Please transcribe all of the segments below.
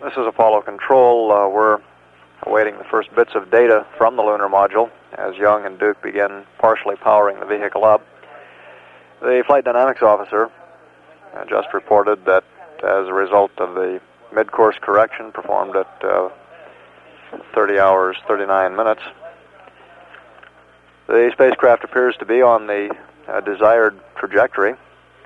This is Apollo Control. We're awaiting the first bits of data from the lunar module as Young and Duke begin partially powering the vehicle up. The flight dynamics officer just reported that as a result of the mid-course correction performed at 30 hours, 39 minutes, the spacecraft appears to be on the desired trajectory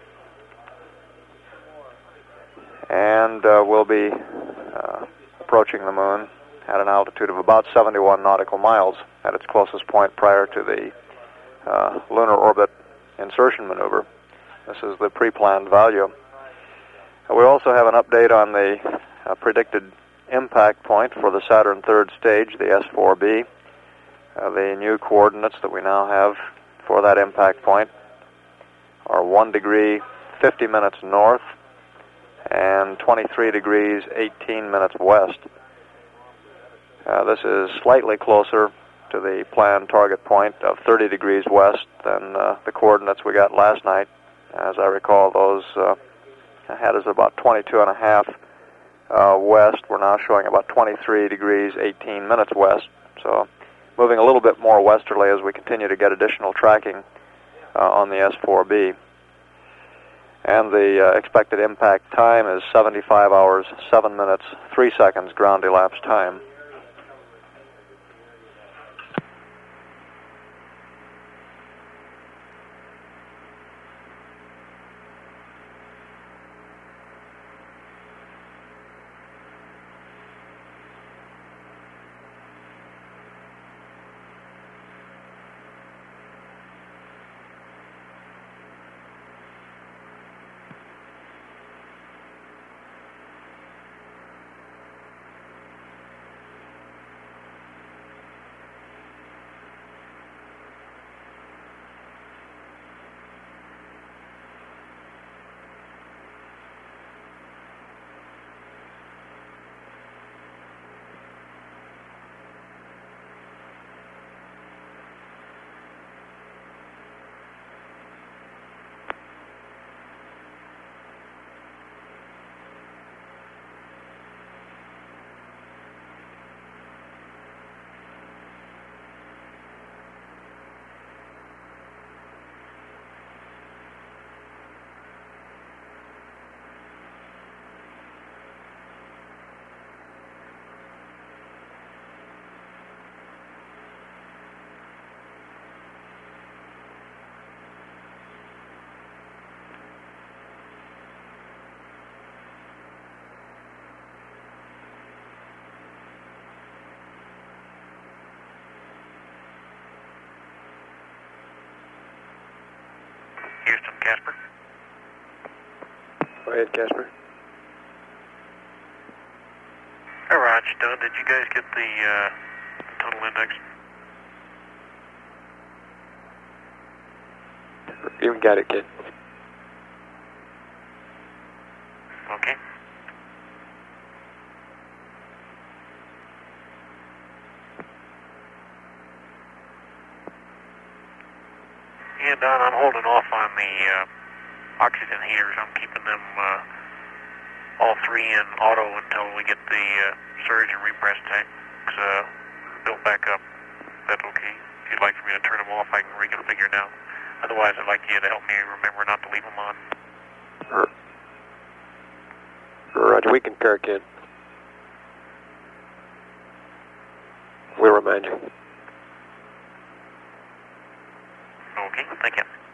and will be approaching the moon at an altitude of about 71 nautical miles at its closest point prior to the lunar orbit insertion maneuver. This is the pre-planned value. We also have an update on the predicted impact point for the Saturn third stage, the S4B. The new coordinates that we now have for that impact point are 1 degree 50 minutes north and 23 degrees 18 minutes west. This is slightly closer to the planned target point of 30 degrees west than the coordinates we got last night. As I recall, those had us about 22.5 west. We're now showing about 23 degrees 18 minutes west. So moving a little bit more westerly as we continue to get additional tracking on the S4B. And the expected impact time is 75 hours, 7 minutes, 3 seconds ground elapsed time. Houston, Casper. Go ahead, Casper. All right, it's done. Did you guys get the tunnel index? You got it, kid. Okay. Yeah, Don, I'm holding off on the oxygen heaters. I'm keeping them all three in auto until we get the surge and repress tanks built back up. That's okay. If you'd like for me to turn them off, I can reconfigure now. Otherwise, I'd like you to help me remember not to leave them on. Roger, we concur, kid. We'll remind you. Okay, thank you.